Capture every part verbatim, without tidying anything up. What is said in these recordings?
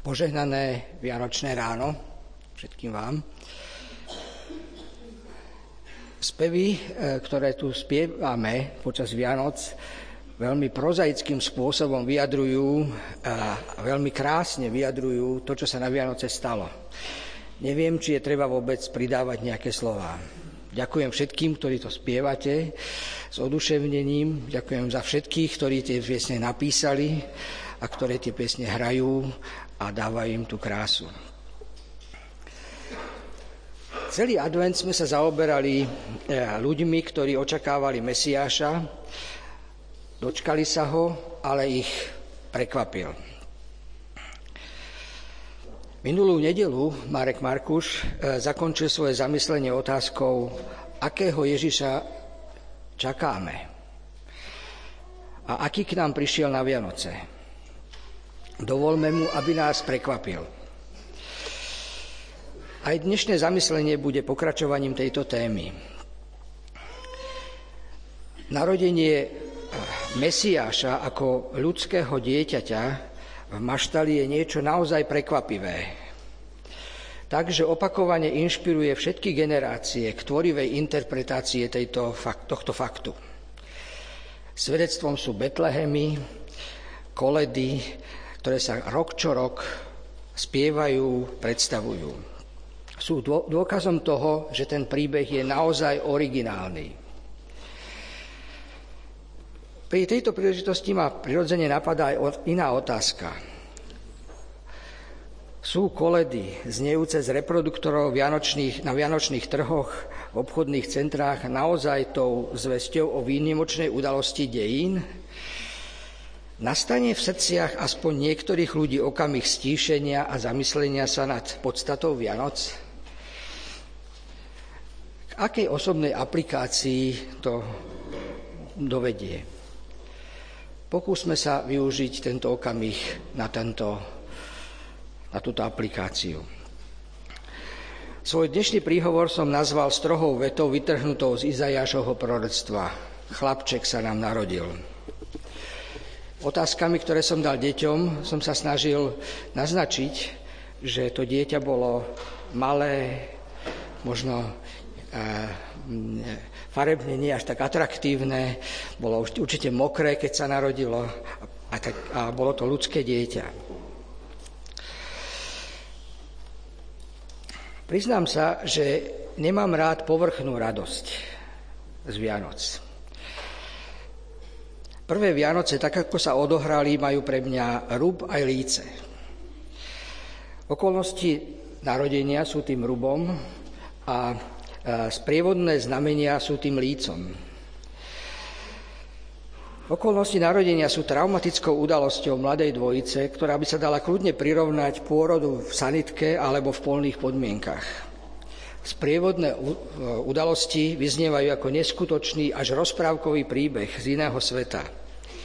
Požehnané vianočné ráno všetkým vám. Spevy, ktoré tu spievame počas Vianoc, veľmi prozaickým spôsobom vyjadrujú a veľmi krásne vyjadrujú to, čo sa na Vianoce stalo. Neviem, či je treba vôbec pridávať nejaké slová. Ďakujem všetkým, ktorí to spievate s oduševnením. Ďakujem za všetkých, ktorí tie piesne napísali a ktoré tie piesne hrajú a dávajú im tú krásu. Celý advent sme sa zaoberali ľuďmi, ktorí očakávali Mesiáša, dočkali sa ho, ale ich prekvapil. Minulú nedeľu Marek Markuš zakončil svoje zamyslenie otázkou, akého Ježiša čakáme a aký k nám prišiel na Vianoce. Dovolme mu, aby nás prekvapil. Aj dnešné zamyslenie bude pokračovaním tejto témy. Narodenie Mesiáša ako ľudského dieťaťa v maštali je niečo naozaj prekvapivé. Takže opakovane inšpiruje všetky generácie k tvorivej interpretácie tejto, tohto faktu. Svedectvom sú Betlehemy, koledy, ktoré sa rok čo rok spievajú, predstavujú. Sú dôkazom toho, že ten príbeh je naozaj originálny. Pri tejto príležitosti ma prirodzene napadá aj iná otázka. Sú koledy znejúce z reproduktorov vianočných, na vianočných trhoch, v obchodných centrách naozaj tou zvesťou o výnimočnej udalosti dejín? Nastane v srdciach aspoň niektorých ľudí okamih stíšenia a zamyslenia sa nad podstatou Vianoc? K akej osobnej aplikácii to dovedie? Pokúsme sa využiť tento okamih na, tento, na túto aplikáciu. Svoj dnešný príhovor som nazval strohou vetou vytrhnutou z Izaiášovho proroctva. Chlapček sa nám narodil. Otázkami, ktoré som dal deťom, som sa snažil naznačiť, že to dieťa bolo malé, možno e, farebne nie až tak atraktívne, bolo určite mokré, keď sa narodilo a, tak, a bolo to ľudské dieťa. Priznám sa, že nemám rád povrchnú radosť z Vianoc. Prvé Vianoce, tak ako sa odohrali, majú pre mňa rub aj líce. Okolnosti narodenia sú tým rubom a sprievodné znamenia sú tým lícom. Okolnosti narodenia sú traumatickou udalosťou mladej dvojice, ktorá by sa dala kľudne prirovnať pôrodu v sanitke alebo v poľných podmienkach. Sprievodné udalosti vyznievajú ako neskutočný až rozprávkový príbeh z iného sveta.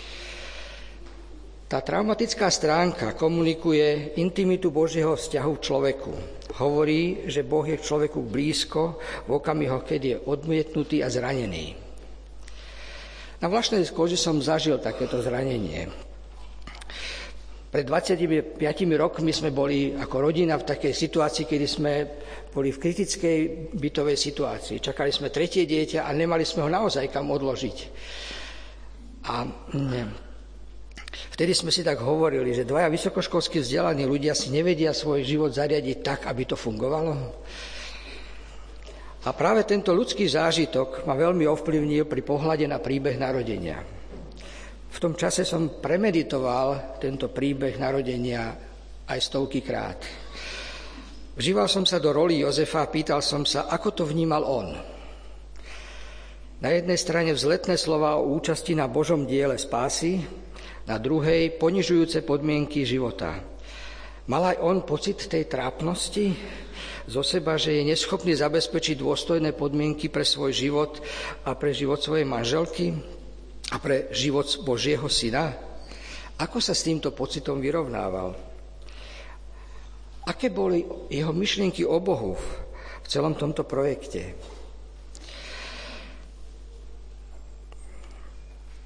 Tá traumatická stránka komunikuje intimitu Božieho vzťahu k človeku. Hovorí, že Boh je k človeku blízko v okamihoch, keď je odmietnutý a zranený. Na vlastnej koži som zažil takéto zranenie. Pred dvadsiatimi piatimi rokmi sme boli ako rodina v takej situácii, kedy sme boli v kritickej bytovej situácii. Čakali sme tretie dieťa a nemali sme ho naozaj kam odložiť. A ne, vtedy sme si tak hovorili, že dvaja vysokoškolsky vzdelaní ľudia si nevedia svoj život zariadiť tak, aby to fungovalo. A práve tento ľudský zážitok ma veľmi ovplyvnil pri pohľade na príbeh narodenia. V tom čase som premeditoval tento príbeh narodenia aj stovky krát. Vžíval som sa do roli Jozefa a pýtal som sa, ako to vnímal on. Na jednej strane vzletné slova o účasti na Božom diele spásy, na druhej ponižujúce podmienky života. Mal aj on pocit tej trápnosti zo seba, že je neschopný zabezpečiť dôstojné podmienky pre svoj život a pre život svojej manželky a pre život Božieho syna? Ako sa s týmto pocitom vyrovnával? Aké boli jeho myšlienky o Bohu v celom tomto projekte?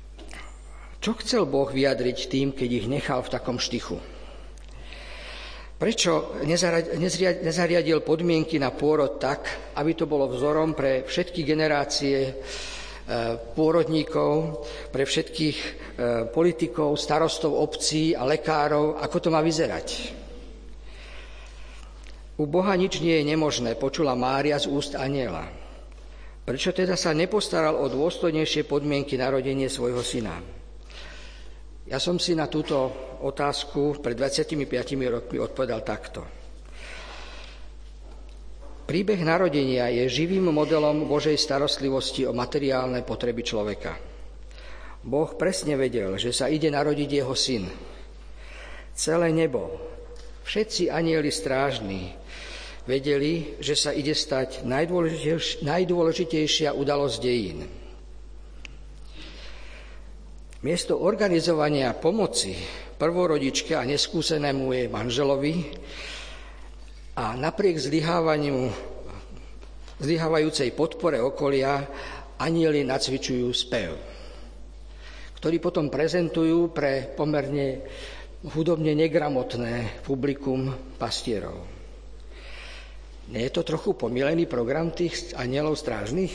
Čo chcel Boh vyjadriť tým, keď ich nechal v takom štychu? Prečo nezariadil podmienky na pôrod tak, aby to bolo vzorom pre všetky generácie pôrodníkov, pre všetkých politikov, starostov obcí a lekárov, ako to má vyzerať? U Boha nič nie je nemožné, počula Mária z úst anjela. Prečo teda sa nepostaral o dôstojnejšie podmienky narodenia svojho syna? Ja som si na túto otázku pred dvadsiatimi piatimi rokmi odpovedal takto. Príbeh narodenia je živým modelom Božej starostlivosti o materiálne potreby človeka. Boh presne vedel, že sa ide narodiť jeho syn. Celé nebo, všetci anjeli strážni, vedeli, že sa ide stať najdôležitejšia udalosť dejín. Miesto organizovania pomoci prvorodičke a neskúsenému jej manželovi a napriek zlyhávaniu, zlyhávajúcej podpore okolia anjeli nacvičujú spev, ktorý potom prezentujú pre pomerne hudobne negramotné publikum pastierov. Nie je to trochu pomílený program tých anjelov strážnych?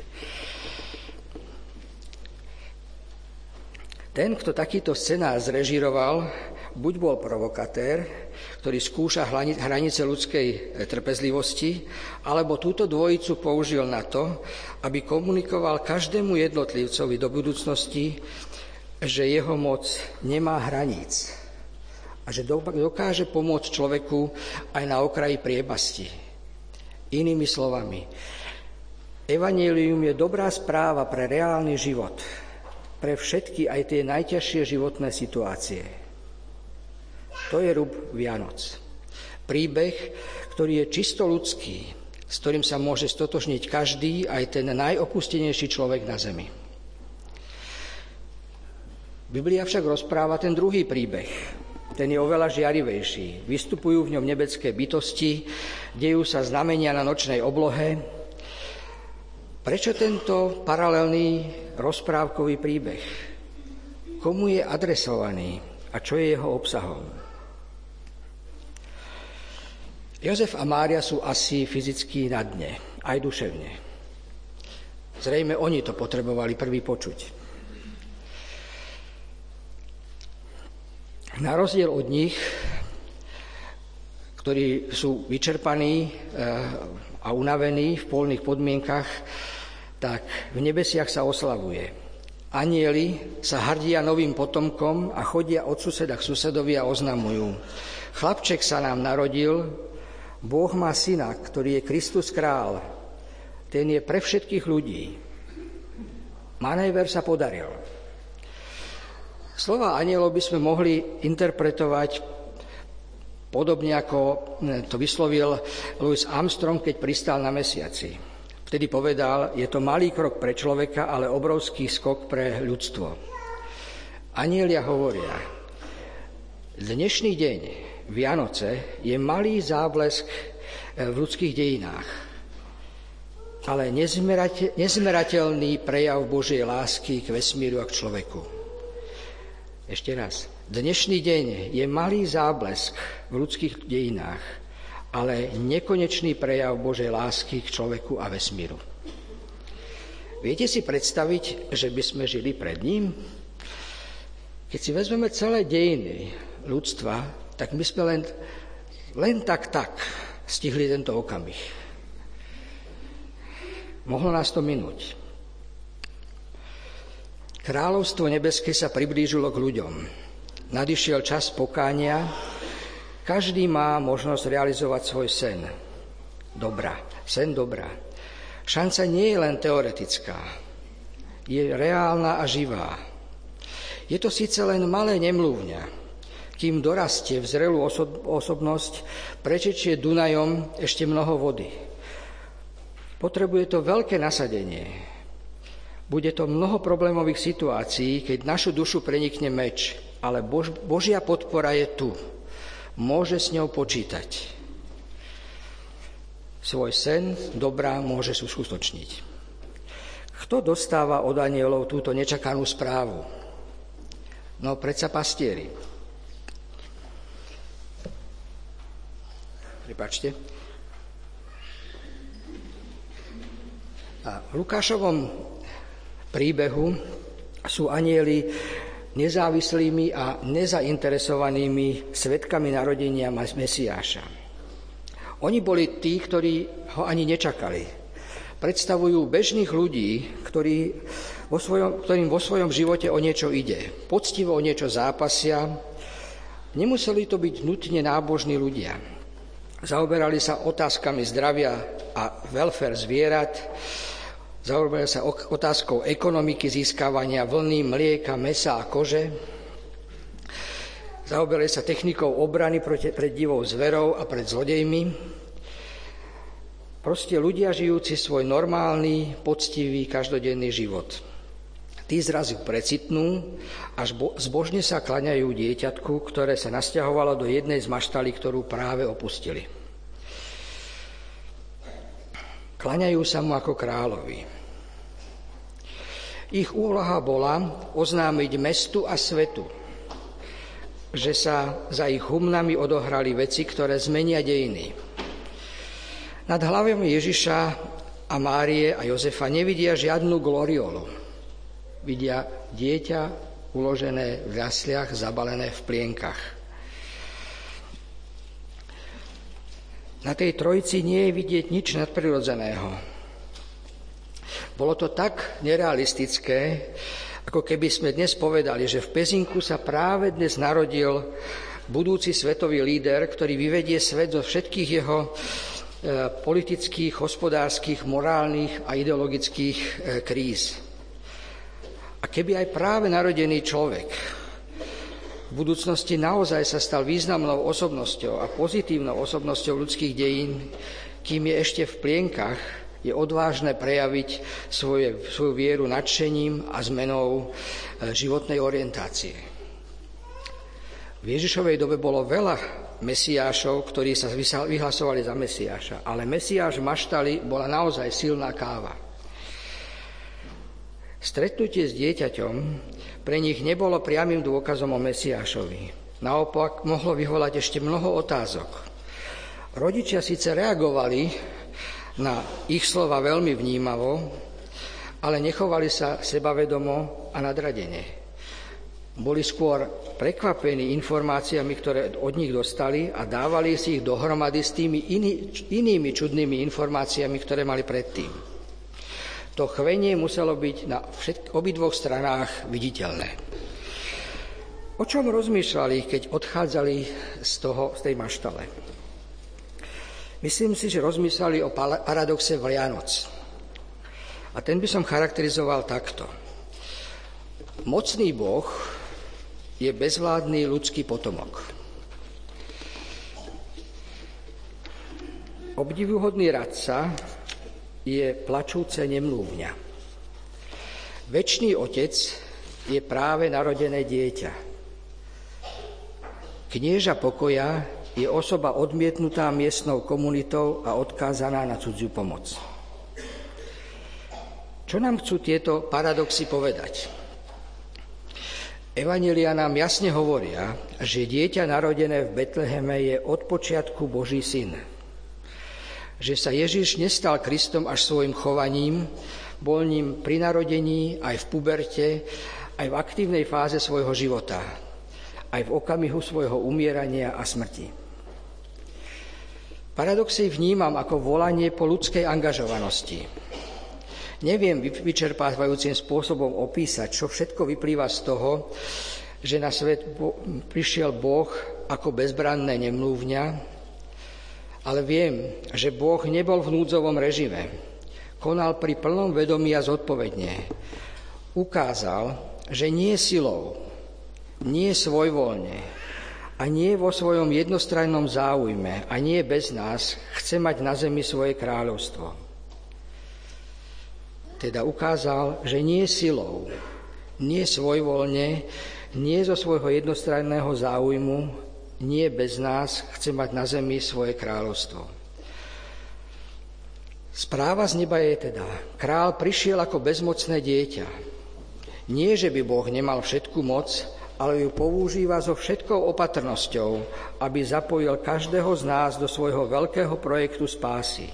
Ten, kto takýto scenár zrežíroval, buď bol provokatér, ktorý skúša hranice ľudskej trpezlivosti, alebo túto dvojicu použil na to, aby komunikoval každému jednotlivcovi do budúcnosti, že jeho moc nemá hraníc a že dokáže pomôcť človeku aj na okraji priepasti. Inými slovami, evanjelium je dobrá správa pre reálny život, pre všetky aj tie najťažšie životné situácie. To je rub Vianoc. Príbeh, ktorý je čisto ľudský, s ktorým sa môže stotožniť každý, aj ten najopustenejší človek na zemi. Biblia však rozpráva ten druhý príbeh. Ten je oveľa žiarivejší. Vystupujú v ňom nebeské bytosti, dejú sa znamenia na nočnej oblohe. Prečo tento paralelný rozprávkový príbeh? Komu je adresovaný a čo je jeho obsahom? Jozef a Mária sú asi fyzicky na dne, aj duševne. Zrejme oni to potrebovali prvý počuť. Na rozdiel od nich, ktorí sú vyčerpaní a unavení v poľných podmienkach, tak v nebesiach sa oslavuje. Anjeli sa hrdia novým potomkom a chodia od suseda k susedovi a oznamujú: Chlapček sa nám narodil, Boh má syna, ktorý je Kristus král. Ten je pre všetkých ľudí. Manéver sa podaril. Slova anjelov by sme mohli interpretovať podobne, ako to vyslovil Louis Armstrong, keď pristál na mesiaci. Vtedy povedal, je to malý krok pre človeka, ale obrovský skok pre ľudstvo. Anjelia hovoria, dnešný deň, Vianoce, je malý záblesk v ľudských dejinách, ale nezmerateľný prejav Božej lásky k vesmíru a k človeku. Ešte raz. Dnešný deň je malý záblesk v ľudských dejinách, ale nekonečný prejav Božej lásky k človeku a vesmíru. Viete si predstaviť, že by sme žili pred ním? Keď si vezmeme celé dejiny ľudstva, tak my sme len, len tak tak stihli tento okamih. Mohlo nás to minúť. Kráľovstvo nebeské sa priblížilo k ľuďom. Nadišiel čas pokánia. Každý má možnosť realizovať svoj sen. Dobra, sen dobra. Šanca nie je len teoretická. Je reálna a živá. Je to síce len malé nemluvňa. Kým dorastie v zrelú osob- osobnosť, prečečie Dunajom ešte mnoho vody. Potrebuje to veľké nasadenie. Bude to mnoho problémových situácií, keď našu dušu prenikne meč, ale Bož- Božia podpora je tu. Môže s ňou počítať. Svoj sen dobrá môže uskutočniť. Kto dostáva od anjelov túto nečakanú správu? No predsa pastieri. Prepáčte. A v Lukášovom príbehu sú anjeli nezávislými a nezainteresovanými svedkami narodenia Mesiáša. Oni boli tí, ktorí ho ani nečakali. Predstavujú bežných ľudí, ktorí vo svojom, ktorým vo svojom živote o niečo ide. Poctivo o niečo zápasia. Nemuseli to byť nutne nábožní ľudia. Zaoberali sa otázkami zdravia a welfare zvierat, zaoberali sa otázkou ekonomiky, získavania vlny, mlieka, mäsa a kože. Zaoberali sa technikou obrany proti, pred divou zverou a pred zlodejmi. Proste ľudia žijúci svoj normálny, poctivý, každodenný život. Tí zrazu precitnú, až bo, zbožne sa klaňajú dieťatku, ktoré sa nasťahovalo do jednej z maštalí, ktorú práve opustili. Klaňajú sa mu ako kráľovi. Ich úloha bola oznámiť mestu a svetu, že sa za ich humnami odohrali veci, ktoré zmenia dejiny. Nad hlavami Ježiša a Márie a Jozefa nevidia žiadnu gloriolu. Vidia dieťa uložené v jasliach, zabalené v plienkach. Na tej trojici nie je vidieť nič nadprirodzeného. Bolo to tak nerealistické, ako keby sme dnes povedali, že v Pezinku sa práve dnes narodil budúci svetový líder, ktorý vyvedie svet zo všetkých jeho e, politických, hospodárskych, morálnych a ideologických e, kríz. A keby aj práve narodený človek v budúcnosti naozaj sa stal významnou osobnosťou a pozitívnou osobnosťou ľudských dejín, kým je ešte v plienkach, je odvážne prejaviť svoje, svoju vieru nadšením a zmenou životnej orientácie. V Ježišovej dobe bolo veľa mesiášov, ktorí sa vyhlasovali za mesiáša, ale mesiáš v maštali bola naozaj silná káva. Stretnutie s dieťaťom pre nich nebolo priamym dôkazom o mesiášovi. Naopak mohlo vyvolať ešte mnoho otázok. Rodičia síce reagovali na ich slova veľmi vnímavo, ale nechovali sa sebavedomo a nadradene. Boli skôr prekvapení informáciami, ktoré od nich dostali a dávali si ich dohromady s tými iný, inými čudnými informáciami, ktoré mali predtým. To chvenie muselo byť na všetk- obidvoch stranách viditeľné. O čom rozmýšľali, keď odchádzali z, toho, z tej maštale? Myslím si, že rozmýšľali o paradoxe Vianoc. A ten by som charakterizoval takto. Mocný Boh je bezvládny ľudský potomok. Obdivuhodný radca je plačúce nemluvňa. Večný Otec je práve narodené dieťa. Knieža pokoja je osoba odmietnutá miestnou komunitou a odkázaná na cudziu pomoc. Čo nám chcú tieto paradoxy povedať? Evanjelia nám jasne hovoria, že dieťa narodené v Betleheme je od počiatku Boží syn. Že sa Ježiš nestal Kristom až svojim chovaním, bol ním pri narodení, aj v puberte, aj v aktívnej fáze svojho života, aj v okamihu svojho umierania a smrti. Paradoxy vnímam ako volanie po ľudskej angažovanosti. Neviem vyčerpávajúcim spôsobom opísať, čo všetko vyplýva z toho, že na svet prišiel Boh ako bezbranné nemluvňa, ale viem, že Boh nebol v núdzovom režime. Konal pri plnom vedomí a zodpovedne. Ukázal, že nie silou, nie svojvoľne a nie vo svojom jednostrannom záujme a nie bez nás chce mať na zemi svoje kráľovstvo. Teda ukázal, že nie silou, nie svojvoľne, nie zo svojho jednostranného záujmu, nie bez nás chce mať na zemi svoje kráľovstvo. Správa z neba je teda, král prišiel ako bezmocné dieťa. Nie, že by Boh nemal všetku moc ale ju používa so všetkou opatrnosťou, aby zapojil každého z nás do svojho veľkého projektu spásy.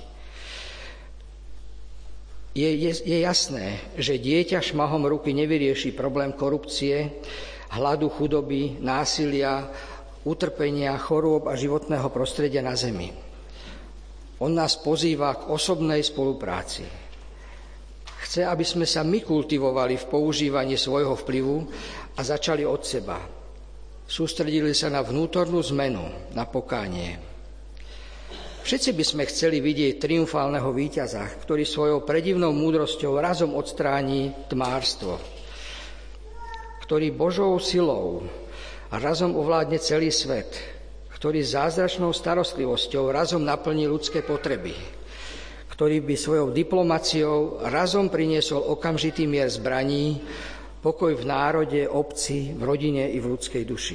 Je, je, je jasné, že dieťa šmahom ruky nevyrieši problém korupcie, hladu, chudoby, násilia, utrpenia, chorôb a životného prostredia na zemi. On nás pozýva k osobnej spolupráci. Chce, aby sme sa my kultivovali v používaní svojho vplyvu a začali od seba. Sústredili sa na vnútornú zmenu, na pokánie. Všetci by sme chceli vidieť triumfálneho víťaza, ktorý svojou predivnou múdrosťou razom odstráni tmárstvo, ktorý Božou silou razom ovládne celý svet, ktorý zázračnou starostlivosťou razom naplní ľudské potreby, ktorý by svojou diplomáciou razom priniesol okamžitý mier zbraní, pokoj v národe, obci, v rodine i v ľudskej duši.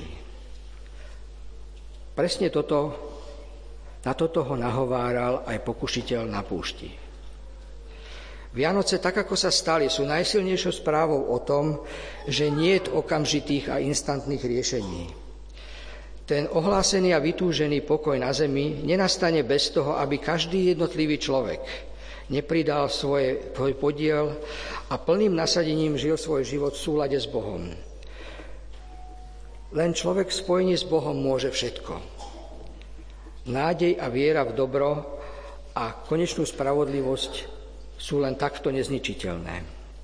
Presne toto Na toto ho nahováral aj pokušiteľ na púšti. Vianoce, tak ako sa stali, sú najsilnejšou správou o tom, že niet okamžitých a instantných riešení. Ten ohlásený a vytúžený pokoj na zemi nenastane bez toho, aby každý jednotlivý človek nepridal svoje, svoj podiel a plným nasadením žil svoj život v súlade s Bohom. Len človek v spojení s Bohom môže všetko. Nádej a viera v dobro a konečnú spravodlivosť sú len takto nezničiteľné.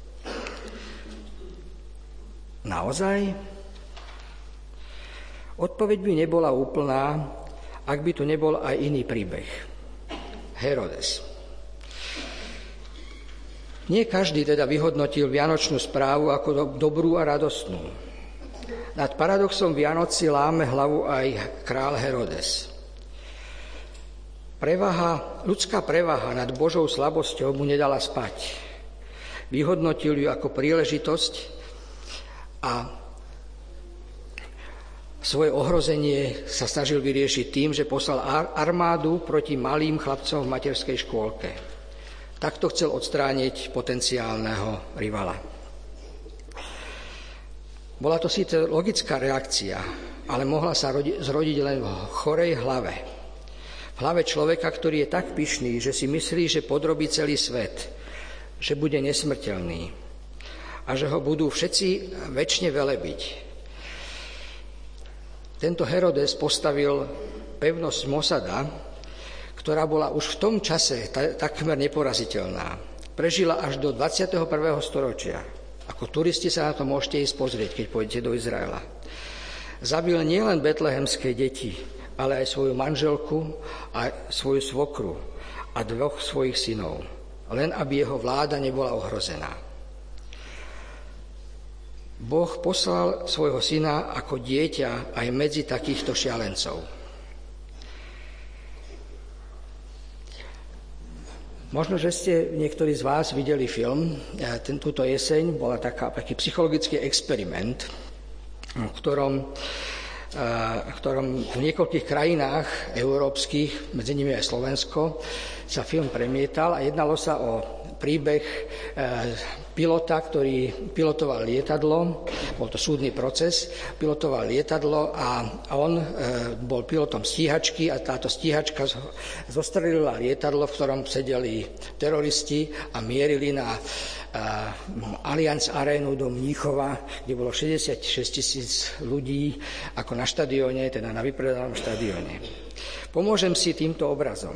Naozaj? Odpoveď by nebola úplná, ak by tu nebol aj iný príbeh. Herodes. Nie každý teda vyhodnotil vianočnú správu ako do, dobrú a radostnú. Nad paradoxom Vianoci láme hlavu aj král Herodes. Prevaha, ľudská prevaha nad Božou slabosťou mu nedala spať. Vyhodnotil ju ako príležitosť a svoje ohrozenie sa snažil vyriešiť tým, že poslal armádu proti malým chlapcom v materskej škôlke. Takto chcel odstrániť potenciálneho rivala. Bola to síce logická reakcia, ale mohla sa zrodiť len v chorej hlave. V hlave človeka, ktorý je tak pyšný, že si myslí, že podrobí celý svet, že bude nesmrteľný a že ho budú všetci večne velebiť. Tento Herodes postavil pevnosť Mosada, ktorá bola už v tom čase takmer neporaziteľná. Prežila až do dvadsiateho prvého storočia. Ako turisti sa na to môžete ísť pozrieť, keď pôjdete do Izraela. Zabil nielen betlehemské deti, ale aj svoju manželku a svoju svokru a dvoch svojich synov, len aby jeho vláda nebola ohrozená. Boh poslal svojho syna ako dieťa aj medzi takýchto šialencov. Možno, že ste niektorí z vás videli film, ten, túto jeseň bola taká, taký psychologický experiment, v ktorom v ktorom v niekoľkých krajinách európskych, medzi nimi aj Slovensko, sa film premietal a jednalo sa o príbeh pilota, ktorý pilotoval lietadlo, bol to súdny proces, pilotoval lietadlo a on bol pilotom stíhačky a táto stíhačka zostrelila lietadlo, v ktorom sedeli teroristi a mierili na Allianz Arénu do Mníchova, kde bolo šesťdesiatšesť tisíc ľudí ako na štadióne, teda na vypredanom štadióne. Pomôžem si týmto obrazom.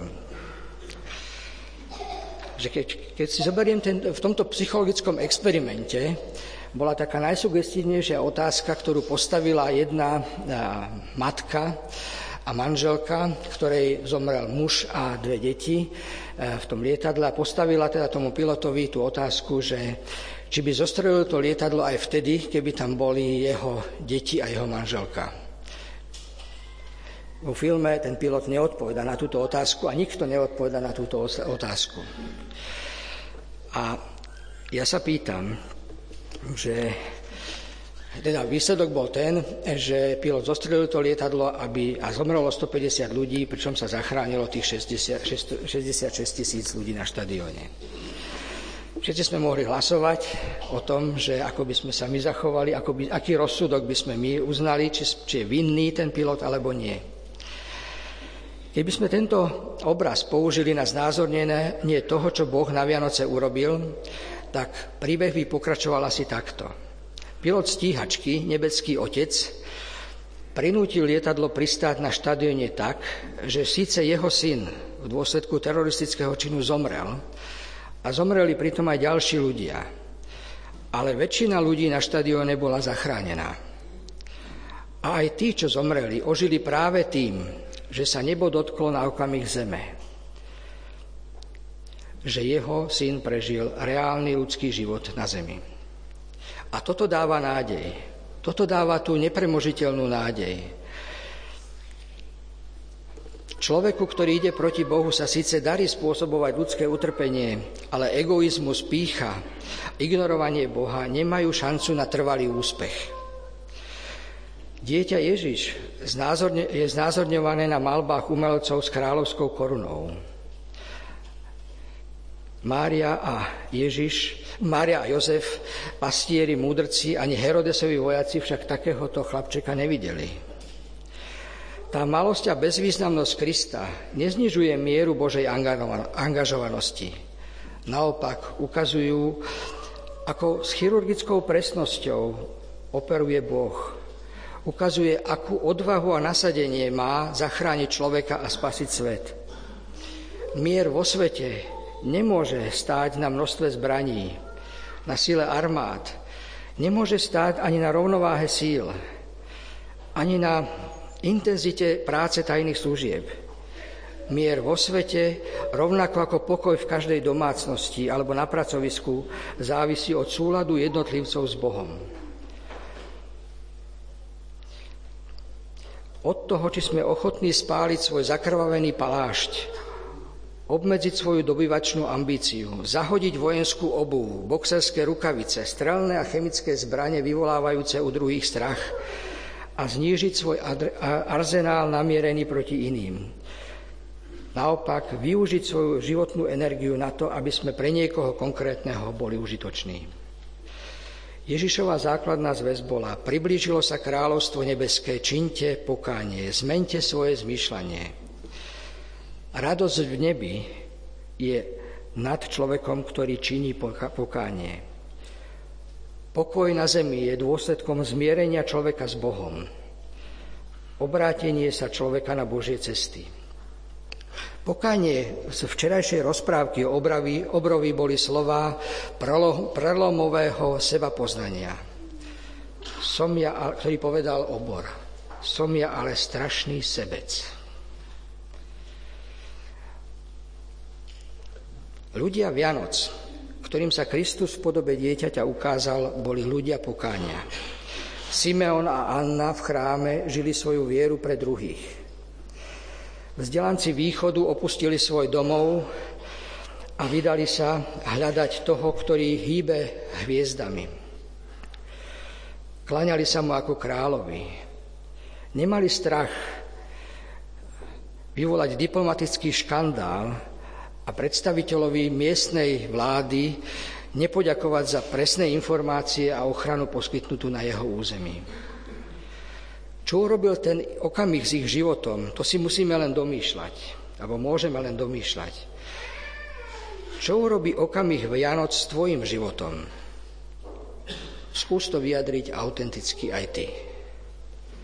Že keď, keď si zoberiem ten, v tomto psychologickom experimente, bola taká najsugestívnejšia otázka, ktorú postavila jedna matka a manželka, ktorej zomrel muž a dve deti v tom lietadle, a postavila teda tomu pilotovi tú otázku, že či by zostrelil to lietadlo aj vtedy, keby tam boli jeho deti a jeho manželka. Vo filme ten pilot neodpovedá na túto otázku a nikto neodpovedá na túto otázku. A ja sa pýtam, že teda výsledok bol ten, že pilot zostrelil to lietadlo aby, a zomrelo stopäťdesiat ľudí, pričom sa zachránilo tých šesťdesiat, šesťdesiatšesť tisíc ľudí na štadióne. Všetci sme mohli hlasovať o tom, že ako by sme sa my zachovali, ako by, aký rozsudok by sme my uznali, či, či je vinný ten pilot alebo nie. Keby sme tento obraz použili na znázornenie toho, čo Boh na Vianoce urobil, tak príbeh by pokračoval asi takto. Pilot stíhačky, nebeský otec, prinútil lietadlo pristáť na štadióne tak, že síce jeho syn v dôsledku teroristického činu zomrel, a zomreli pritom aj ďalší ľudia. Ale väčšina ľudí na štadióne bola zachránená. A aj tí, čo zomreli, ožili práve tým, že sa nebo dotklo na okamih zeme. Že jeho syn prežil reálny ľudský život na zemi. A toto dáva nádej. Toto dáva tú nepremožiteľnú nádej. Človeku, ktorý ide proti Bohu, sa síce darí spôsobovať ľudské utrpenie, ale egoizmus, pýcha, ignorovanie Boha nemajú šancu na trvalý úspech. Dieťa Ježiš je znázorňované na malbách umelcov s kráľovskou korunou. Mária a Ježiš, Mária a Jozef, pastieri, múdrci, ani Herodesovi vojaci však takéhoto chlapčeka nevideli. Tá malosť a bezvýznamnosť Krista neznižuje mieru Božej angažovanosti. Naopak ukazujú, ako s chirurgickou presnosťou operuje Boh. Ukazuje, akú odvahu a nasadenie má zachrániť človeka a spasiť svet. Mier vo svete nemôže stáť na množstve zbraní, na sile armád. Nemôže stáť ani na rovnováhe síl, ani na intenzite práce tajných služieb. Mier vo svete, rovnako ako pokoj v každej domácnosti alebo na pracovisku, závisí od súladu jednotlivcov s Bohom. Od toho, či sme ochotní spáliť svoj zakrvavený palášť, obmedziť svoju dobyvačnú ambíciu, zahodiť vojenskú obuv, boxerské rukavice, strelné a chemické zbrane vyvolávajúce u druhých strach, a znížiť svoj arzenál namierený proti iným. Naopak, využiť svoju životnú energiu na to, aby sme pre niekoho konkrétneho boli užitoční. Ježišova základná zvesť bola: priblížilo sa kráľovstvo nebeské, čiňte pokánie, zmeňte svoje zmýšľanie. Radosť v nebi je nad človekom, ktorý činí pokánie. Pokoj na zemi je dôsledkom zmierenia človeka s Bohom. Obrátenie sa človeka na Božie cesty. Pokánie z včerajšej rozprávky o obrovi, obrovi boli slová prelomového sebapoznania. Som ja, ktorý povedal obor, som ja ale strašný sebec. Ľudia Vianoc, ktorým sa Kristus v podobe dieťaťa ukázal, boli ľudia pokánia. Simeon a Anna v chráme žili svoju vieru pre druhých. Vzdelanci východu opustili svoj domov a vydali sa hľadať toho, ktorý hýbe hviezdami. Kláňali sa mu ako kráľovi. Nemali strach vyvolať diplomatický škandál a predstaviteľovi miestnej vlády nepoďakovať za presné informácie a ochranu poskytnutú na jeho území. Čo urobil ten okamih s ich životom, to si musíme len domýšľať, alebo môžeme len domýšľať. Čo urobí okamih Vianoc s tvojim životom? Skús to vyjadriť autenticky aj ty.